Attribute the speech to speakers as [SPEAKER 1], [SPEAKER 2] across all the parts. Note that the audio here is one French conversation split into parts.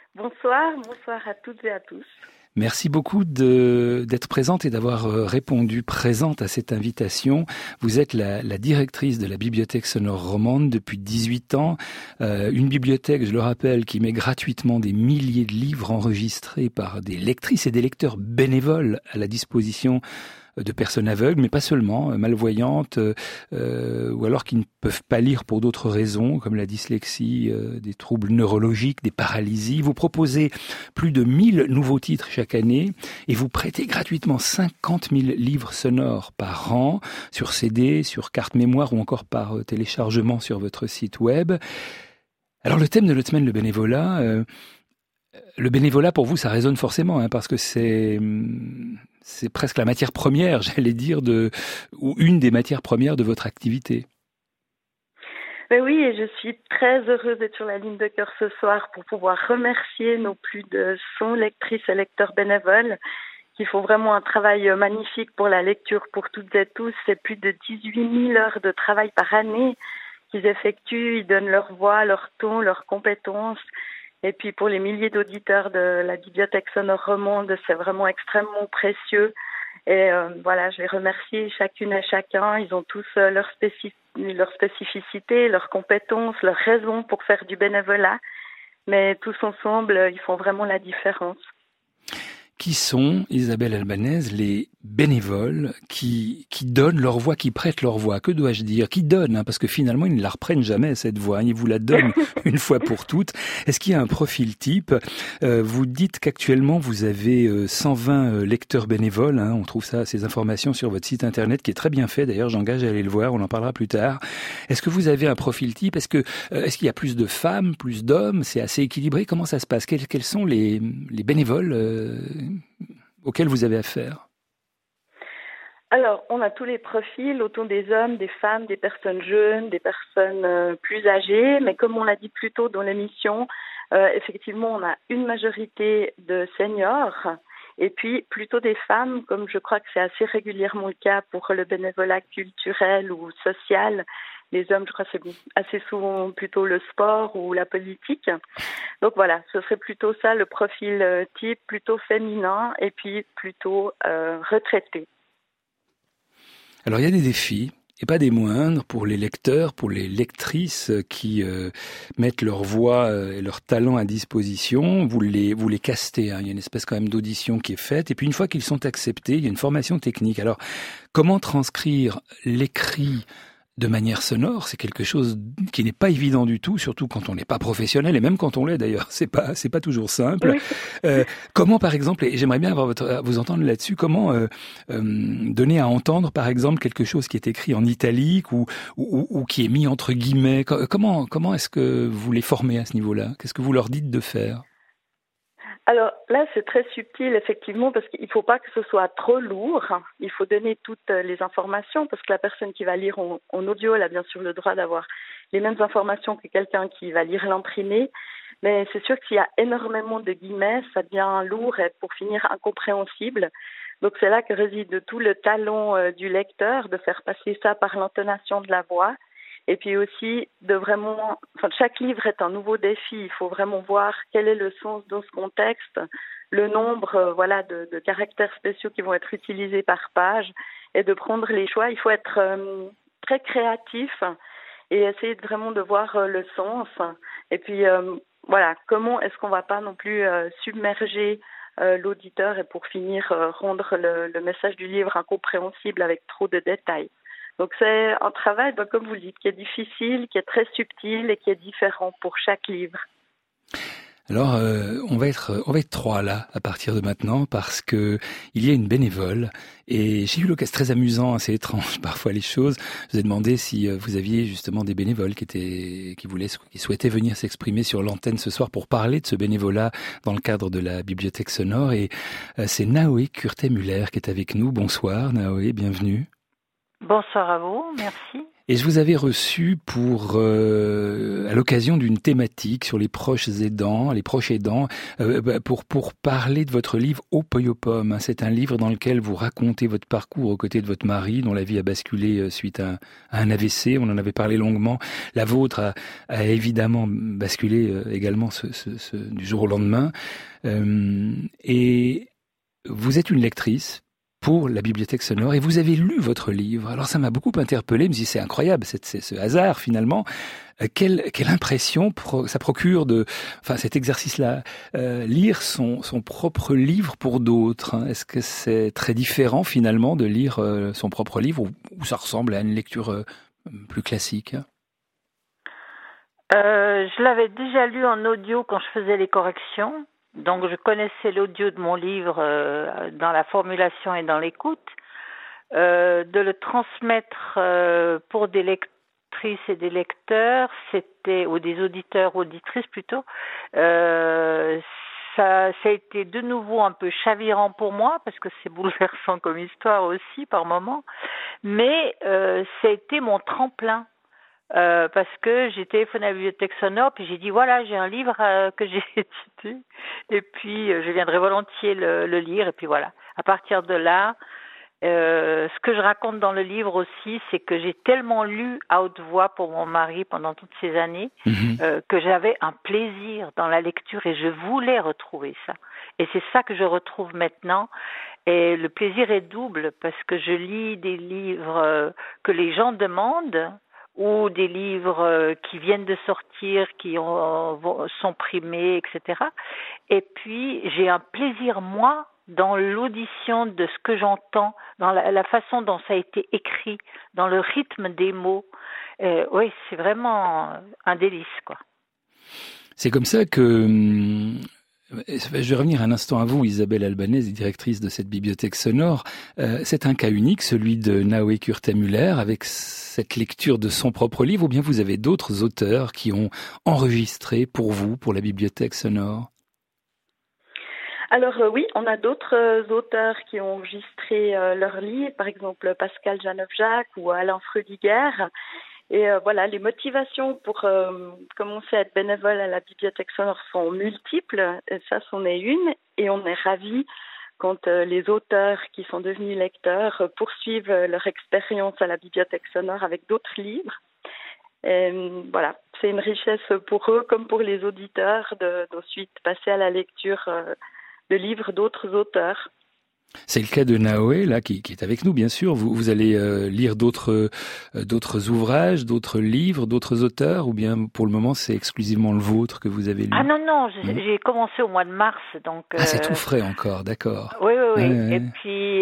[SPEAKER 1] Bonsoir, bonsoir à toutes et à tous.
[SPEAKER 2] Merci beaucoup d'être présente et d'avoir répondu présente à cette invitation. Vous êtes la directrice de la Bibliothèque sonore romande depuis 18 ans. Une bibliothèque, je le rappelle, qui met gratuitement des milliers de livres enregistrés par des lectrices et des lecteurs bénévoles à la disposition de personnes aveugles, mais pas seulement, malvoyantes, ou alors qui ne peuvent pas lire pour d'autres raisons, comme la dyslexie, des troubles neurologiques, des paralysies. Vous proposez plus de 1000 nouveaux titres chaque année et vous prêtez gratuitement 50 000 livres sonores par an sur CD, sur carte mémoire ou encore par téléchargement sur votre site web. Alors le thème de notre semaine, le bénévolat pour vous, ça résonne forcément, parce que c'est presque la matière première, j'allais dire, ou une des matières premières de votre activité.
[SPEAKER 1] Ben oui, et je suis très heureuse d'être sur la ligne de cœur ce soir pour pouvoir remercier nos plus de 100 lectrices et lecteurs bénévoles qui font vraiment un travail magnifique pour la lecture pour toutes et tous. C'est plus de 18 000 heures de travail par année qu'ils effectuent. Ils donnent leur voix, leur ton, leurs compétences. Et puis pour les milliers d'auditeurs de la Bibliothèque sonore romande, c'est vraiment extrêmement précieux. Et voilà, je les remercie chacune et chacun. Ils ont tous leur spécificité, leurs compétences, leurs raisons pour faire du bénévolat. Mais tous ensemble, ils font vraiment la différence.
[SPEAKER 2] Qui sont, Isabelle Albanese, les bénévoles qui donnent leur voix, qui prêtent leur voix? Que dois-je dire? Qui donnent, parce que finalement, ils ne la reprennent jamais, cette voix. Ils vous la donnent une fois pour toutes. Est-ce qu'il y a un profil type? Vous dites qu'actuellement, vous avez 120 lecteurs bénévoles. On trouve ces informations sur votre site internet, qui est très bien fait. D'ailleurs, j'engage à aller le voir. On en parlera plus tard. Est-ce que vous avez un profil type? Est-ce qu'il y a plus de femmes, plus d'hommes? C'est assez équilibré? Comment ça se passe? Quels sont les bénévoles auxquels vous avez affaire?
[SPEAKER 1] Alors, on a tous les profils, autant des hommes, des femmes, des personnes jeunes, des personnes plus âgées. Mais comme on l'a dit plus tôt dans l'émission, effectivement, on a une majorité de seniors et puis plutôt des femmes, comme je crois que c'est assez régulièrement le cas pour le bénévolat culturel ou social. Les hommes, je crois que c'est assez souvent plutôt le sport ou la politique. Donc voilà, ce serait plutôt ça le profil type, plutôt féminin et puis plutôt retraité.
[SPEAKER 2] Alors il y a des défis, et pas des moindres, pour les lecteurs, pour les lectrices qui mettent leur voix et leur talent à disposition. Vous les castez, il y a une espèce quand même d'audition qui est faite, et puis une fois qu'ils sont acceptés, il y a une formation technique. Alors comment transcrire l'écrit de manière sonore, c'est quelque chose qui n'est pas évident du tout, surtout quand on n'est pas professionnel, et même quand on l'est d'ailleurs, c'est pas toujours simple. Oui. Comment, par exemple, et j'aimerais bien vous entendre là-dessus, comment donner à entendre, par exemple, quelque chose qui est écrit en italique ou qui est mis entre guillemets. Comment est-ce que vous les formez à ce niveau-là? Qu'est-ce que vous leur dites de faire?
[SPEAKER 1] Alors là, c'est très subtil, effectivement, parce qu'il ne faut pas que ce soit trop lourd. Il faut donner toutes les informations, parce que la personne qui va lire en audio, elle a bien sûr le droit d'avoir les mêmes informations que quelqu'un qui va lire l'imprimé. Mais c'est sûr que s'il y a énormément de guillemets, ça devient lourd et pour finir incompréhensible. Donc c'est là que réside tout le talent du lecteur, de faire passer ça par l'intonation de la voix. Et puis aussi, chaque livre est un nouveau défi. Il faut vraiment voir quel est le sens dans ce contexte, le nombre de caractères spéciaux qui vont être utilisés par page et de prendre les choix. Il faut être très créatif et essayer vraiment de voir le sens. Et puis, comment est-ce qu'on ne va pas non plus submerger l'auditeur et pour finir rendre le message du livre incompréhensible avec trop de détails. Donc c'est un travail, comme vous le dites, qui est difficile, qui est très subtil et qui est différent pour chaque livre.
[SPEAKER 2] Alors, on va être trois là à partir de maintenant parce que il y a une bénévole et j'ai eu l'occasion, très amusant, c'est étrange parfois les choses. Je vous ai demandé si vous aviez justement des bénévoles qui souhaitaient venir s'exprimer sur l'antenne ce soir pour parler de ce bénévolat dans le cadre de la Bibliothèque sonore et c'est Naoé Curtet-Muller qui est avec nous. Bonsoir Naoé, bienvenue.
[SPEAKER 3] Bonsoir à vous, merci.
[SPEAKER 2] Et je vous avais reçu à l'occasion d'une thématique sur les proches aidants, pour parler de votre livre Opoyopom. C'est un livre dans lequel vous racontez votre parcours aux côtés de votre mari, dont la vie a basculé suite à un AVC. On en avait parlé longuement. La vôtre a évidemment basculé également du jour au lendemain. Et vous êtes une lectrice pour la Bibliothèque Sonore, et vous avez lu votre livre. Alors ça m'a beaucoup interpellé, je me suis dit, c'est incroyable, c'est ce hasard finalement. Quelle impression ça procure cet exercice-là, lire son propre livre pour d'autres. Hein. Est-ce que c'est très différent finalement de lire son propre livre, ou ça ressemble à une lecture plus classique?
[SPEAKER 3] Je l'avais déjà lu en audio quand je faisais les corrections. Donc, je connaissais l'audio de mon livre dans la formulation et dans l'écoute. De le transmettre pour des lectrices et des lecteurs, ou des auditeurs, auditrices plutôt, ça a été de nouveau un peu chavirant pour moi, parce que c'est bouleversant comme histoire aussi par moments, mais ça a été mon tremplin. Parce que j'ai téléphoné à la Bibliothèque Sonore, puis j'ai dit voilà, j'ai un livre que j'ai étudié, et puis je viendrai volontiers le lire, et puis voilà. À partir de là, ce que je raconte dans le livre aussi, c'est que j'ai tellement lu à haute voix pour mon mari pendant toutes ces années que j'avais un plaisir dans la lecture, et je voulais retrouver ça. Et c'est ça que je retrouve maintenant. Et le plaisir est double, parce que je lis des livres que les gens demandent, ou des livres qui viennent de sortir, qui sont primés, etc. Et puis, j'ai un plaisir, moi, dans l'audition de ce que j'entends, dans la façon dont ça a été écrit, dans le rythme des mots. Oui, c'est vraiment un délice, quoi.
[SPEAKER 2] C'est comme ça que... Je vais revenir un instant à vous, Isabelle Albanese, directrice de cette bibliothèque sonore. C'est un cas unique, celui de Naoé Kurtemüller, avec cette lecture de son propre livre, ou bien vous avez d'autres auteurs qui ont enregistré pour vous, pour la bibliothèque sonore?
[SPEAKER 1] Alors oui, on a d'autres auteurs qui ont enregistré leurs livres, par exemple Pascal Janov-Jacques ou Alain Freudiger. Et voilà, les motivations pour commencer à être bénévole à la Bibliothèque Sonore sont multiples. Et ça, c'en est une. Et on est ravis quand les auteurs qui sont devenus lecteurs poursuivent leur expérience à la Bibliothèque Sonore avec d'autres livres. Et, voilà, c'est une richesse pour eux comme pour les auditeurs d'ensuite passer à la lecture de livres d'autres auteurs.
[SPEAKER 2] C'est le cas de Naoé, là, qui est avec nous, bien sûr. Vous allez lire d'autres ouvrages, d'autres livres, d'autres auteurs, ou bien pour le moment c'est exclusivement le vôtre que vous avez lu?
[SPEAKER 3] Ah non, j'ai commencé au mois de mars, donc.
[SPEAKER 2] Ah, c'est tout frais encore, d'accord.
[SPEAKER 3] Oui. Et puis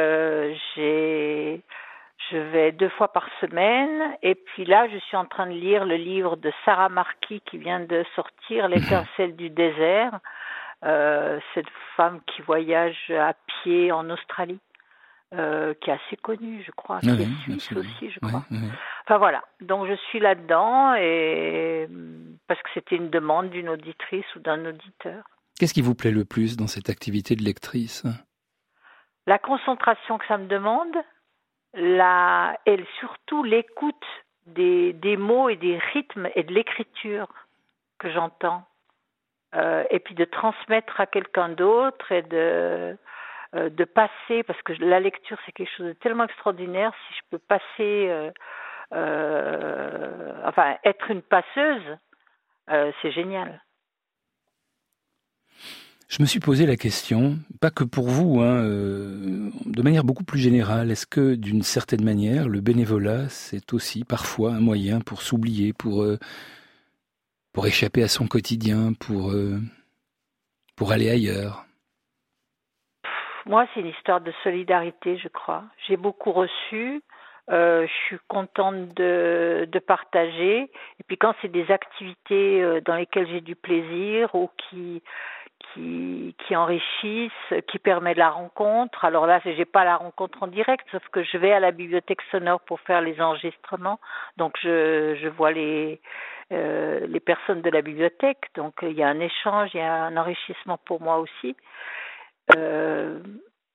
[SPEAKER 3] je vais 2 fois par semaine, et puis là je suis en train de lire le livre de Sarah Marquis qui vient de sortir, L'étincelle du désert. Cette femme qui voyage à pied en Australie, qui est assez connue, je crois, qui est suisse aussi, je crois. Enfin voilà, donc je suis là-dedans, et parce que c'était une demande d'une auditrice ou d'un auditeur.
[SPEAKER 2] Qu'est-ce qui vous plaît le plus dans cette activité de lectrice?
[SPEAKER 3] La concentration que ça me demande, et surtout l'écoute des mots et des rythmes et de l'écriture que j'entends. Et puis de transmettre à quelqu'un d'autre, et de passer, parce que la lecture c'est quelque chose de tellement extraordinaire. Si je peux passer, être une passeuse, c'est génial.
[SPEAKER 2] Je me suis posé la question, pas que pour vous, de manière beaucoup plus générale. Est-ce que d'une certaine manière, le bénévolat c'est aussi parfois un moyen pour s'oublier, pour échapper à son quotidien, pour aller ailleurs?
[SPEAKER 3] Moi, c'est une histoire de solidarité, je crois. J'ai beaucoup reçu, je suis contente de partager. Et puis quand c'est des activités dans lesquelles j'ai du plaisir, ou qui enrichissent, qui permettent la rencontre. Alors là, j'ai pas la rencontre en direct, sauf que je vais à la Bibliothèque Sonore pour faire les enregistrements. Donc je vois les personnes de la bibliothèque. Donc il y a un échange, il y a un enrichissement pour moi aussi.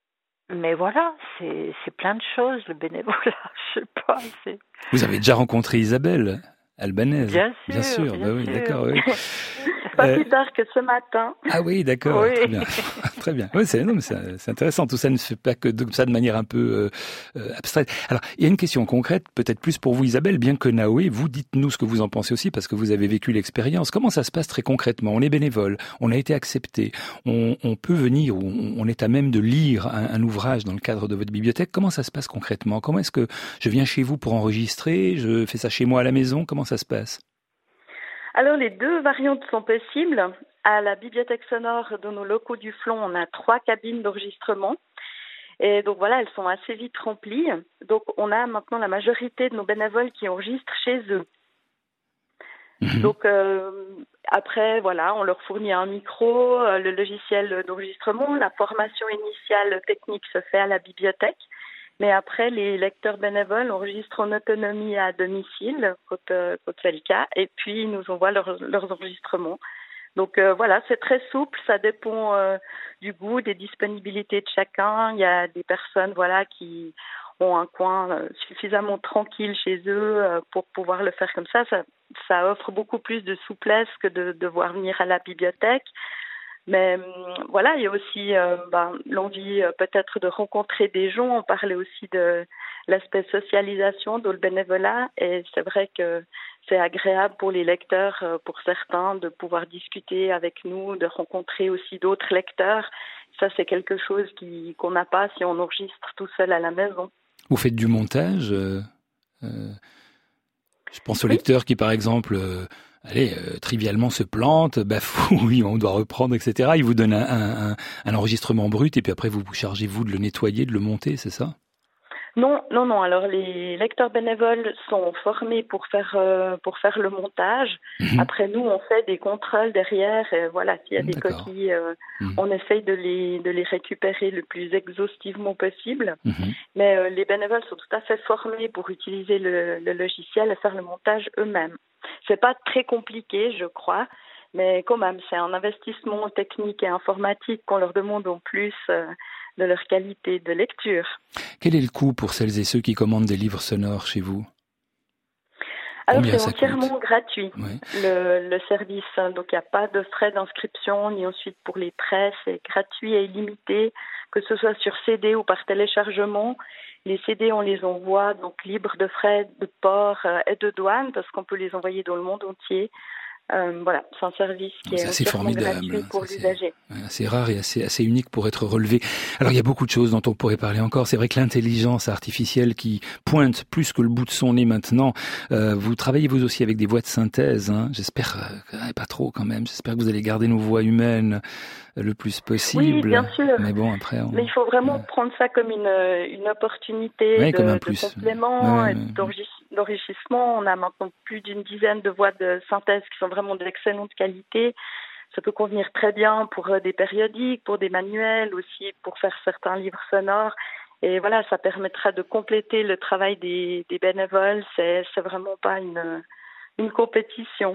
[SPEAKER 3] Mais voilà, c'est plein de choses, le bénévolat, je sais pas, c'est...
[SPEAKER 2] Vous avez déjà rencontré Isabelle Albanaise?
[SPEAKER 3] Bien sûr,
[SPEAKER 2] Bah oui,
[SPEAKER 3] sûr.
[SPEAKER 2] d'accord, oui.
[SPEAKER 1] Pas plus tard que ce matin.
[SPEAKER 2] Ah oui, d'accord,
[SPEAKER 3] Oui.
[SPEAKER 2] très bien, très bien. Oui, c'est intéressant. Tout ça ne se fait pas que de ça de manière un peu abstraite. Alors, il y a une question concrète, peut-être plus pour vous, Isabelle, bien que Naoé, vous dites-nous ce que vous en pensez aussi, parce que vous avez vécu l'expérience. Comment ça se passe très concrètement? On est bénévole, on a été accepté, on peut venir, on est à même de lire un ouvrage dans le cadre de votre bibliothèque. Comment ça se passe concrètement? Comment est-ce que je viens chez vous pour enregistrer? Je fais ça chez moi à la maison? Comment ça se passe?
[SPEAKER 1] Alors, les deux variantes sont possibles. À la bibliothèque sonore de nos locaux du Flon, on a 3 cabines d'enregistrement. Et donc voilà, elles sont assez vite remplies. Donc on a maintenant la majorité de nos bénévoles qui enregistrent chez eux. Donc après, voilà, on leur fournit un micro, le logiciel d'enregistrement. La formation initiale technique se fait à la bibliothèque. Mais après, les lecteurs bénévoles enregistrent en autonomie à domicile, quand c'est le cas, et puis ils nous envoient leurs enregistrements. Donc voilà, c'est très souple, ça dépend du goût, des disponibilités de chacun. Il y a des personnes qui ont un coin suffisamment tranquille chez eux pour pouvoir le faire comme ça. Ça offre beaucoup plus de souplesse que de devoir venir à la bibliothèque. Mais voilà, il y a aussi l'envie peut-être de rencontrer des gens. On parlait aussi de l'aspect socialisation dans le bénévolat, et c'est vrai que c'est agréable pour les lecteurs, pour certains, de pouvoir discuter avec nous, de rencontrer aussi d'autres lecteurs. Ça, c'est quelque chose qu'on n'a pas si on enregistre tout seul à la maison.
[SPEAKER 2] Vous faites du montage je pense aux lecteurs qui, par exemple, trivialement se plantent, bafouillent, on doit reprendre, etc. Ils vous donnent un enregistrement brut et puis après vous chargez vous de le nettoyer, de le monter, c'est ça?
[SPEAKER 1] Non. Alors les lecteurs bénévoles sont formés pour faire le montage. Après nous, on fait des contrôles derrière. Et voilà, s'il y a des coquilles, on essaye de les récupérer le plus exhaustivement possible. Mais les bénévoles sont tout à fait formés pour utiliser le logiciel et faire le montage eux-mêmes. C'est pas très compliqué, je crois, mais quand même, c'est un investissement technique et informatique qu'on leur demande en plus de leur qualité de lecture.
[SPEAKER 2] Quel est le coût pour celles et ceux qui commandent des livres sonores chez vous?
[SPEAKER 1] Alors c'est entièrement gratuit, le service. Donc il n'y a pas de frais d'inscription, ni ensuite pour les prêts, c'est gratuit et illimité, que ce soit sur CD ou par téléchargement. Les CD, on les envoie donc libres de frais de port et de douane, parce qu'on peut les envoyer dans le monde entier. Voilà, c'est un service qui est
[SPEAKER 2] assez formidable,
[SPEAKER 1] gratuit pour l'usager.
[SPEAKER 2] C'est rare et assez unique pour être relevé. Alors il y a beaucoup de choses dont on pourrait parler encore. C'est vrai que l'intelligence artificielle qui pointe plus que le bout de son nez maintenant. Vous travaillez vous aussi avec des voix de synthèse, hein. J'espère pas trop quand même. J'espère que vous allez garder nos voix humaines le plus possible.
[SPEAKER 1] Oui, bien sûr.
[SPEAKER 2] Mais bon, après,
[SPEAKER 1] mais il faut vraiment prendre ça comme une opportunité de complément, d'enrichissement. On a maintenant plus d'une dizaine de voix de synthèse qui sont vraiment d'excellente qualité. Ça peut convenir très bien pour des périodiques, pour des manuels, aussi pour faire certains livres sonores. Et voilà, ça permettra de compléter le travail des bénévoles. C'est vraiment pas une compétition.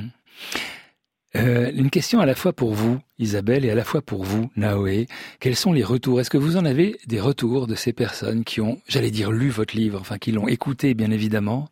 [SPEAKER 2] Une question à la fois pour vous, Isabelle, et à la fois pour vous, Naoé. Quels sont les retours? Est-ce que vous en avez des retours de ces personnes qui ont, j'allais dire, lu votre livre, enfin qui l'ont écouté, bien évidemment?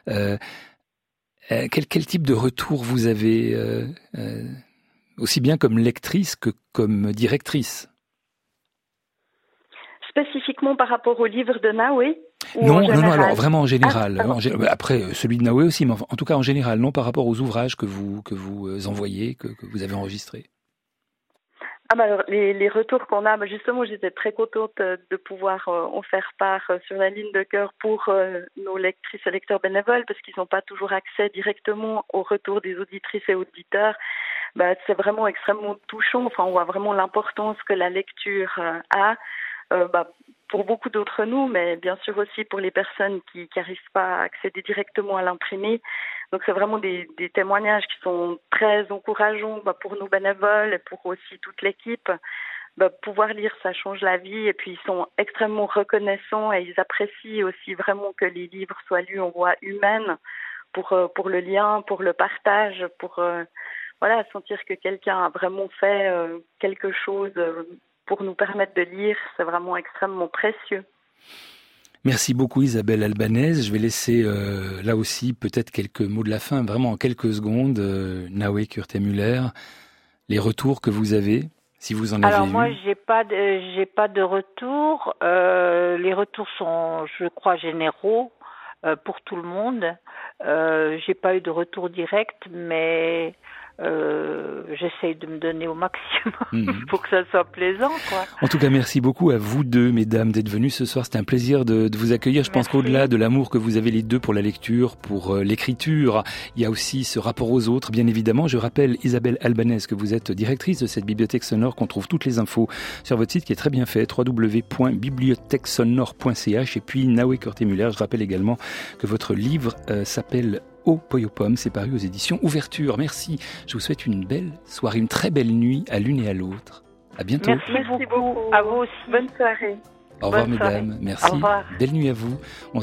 [SPEAKER 2] Quel type de retour vous avez, aussi bien comme lectrice que comme directrice?
[SPEAKER 1] Spécifiquement par rapport au livre de Naoé?
[SPEAKER 2] Non, alors vraiment en général. Après, celui de Naoé aussi, mais en tout cas en général, non par rapport aux ouvrages que vous envoyez, que vous avez enregistrés.
[SPEAKER 1] Alors les retours qu'on a, justement, j'étais très contente de pouvoir en faire part sur la ligne de cœur pour nos lectrices et lecteurs bénévoles, parce qu'ils n'ont pas toujours accès directement au retour des auditrices et auditeurs. C'est vraiment extrêmement touchant. Enfin, on voit vraiment l'importance que la lecture a. Pour beaucoup d'entre nous, mais bien sûr aussi pour les personnes qui n'arrivent pas à accéder directement à l'imprimé. Donc c'est vraiment des témoignages qui sont très encourageants pour nos bénévoles et pour aussi toute l'équipe. Pouvoir lire, ça change la vie, et puis ils sont extrêmement reconnaissants et ils apprécient aussi vraiment que les livres soient lus en voix humaine pour le lien, pour le partage, pour sentir que quelqu'un a vraiment fait quelque chose pour nous permettre de lire, c'est vraiment extrêmement précieux.
[SPEAKER 2] Merci beaucoup Isabelle Albanaise. Je vais laisser là aussi peut-être quelques mots de la fin, vraiment en quelques secondes. Naoué Kurtemüller, les retours que vous avez, si vous en avez eu.
[SPEAKER 3] Alors moi, j'ai pas de retour. Les retours sont, je crois, généraux pour tout le monde. J'ai pas eu de retour direct, mais j'essaye de me donner au maximum pour que ça soit plaisant, quoi.
[SPEAKER 2] En tout cas, merci beaucoup à vous deux, mesdames, d'être venues ce soir. C'était un plaisir de vous accueillir. Je pense qu'au-delà de l'amour que vous avez les deux pour la lecture, pour l'écriture, il y a aussi ce rapport aux autres, bien évidemment. Je rappelle, Isabelle Albanaise, que vous êtes directrice de cette bibliothèque sonore, qu'on trouve toutes les infos sur votre site qui est très bien fait, www.bibliothèquesonore.ch. Et puis Naoué Kurtemüller, je rappelle également que votre livre s'appelle Au Poyo Pomme, c'est paru aux éditions Ouverture. Merci. Je vous souhaite une belle soirée, une très belle nuit à l'une et à l'autre. À bientôt.
[SPEAKER 3] Merci beaucoup. À vous aussi.
[SPEAKER 1] Bonne soirée.
[SPEAKER 2] Au revoir, mesdames. Merci.
[SPEAKER 3] Au revoir.
[SPEAKER 2] Belle nuit à vous.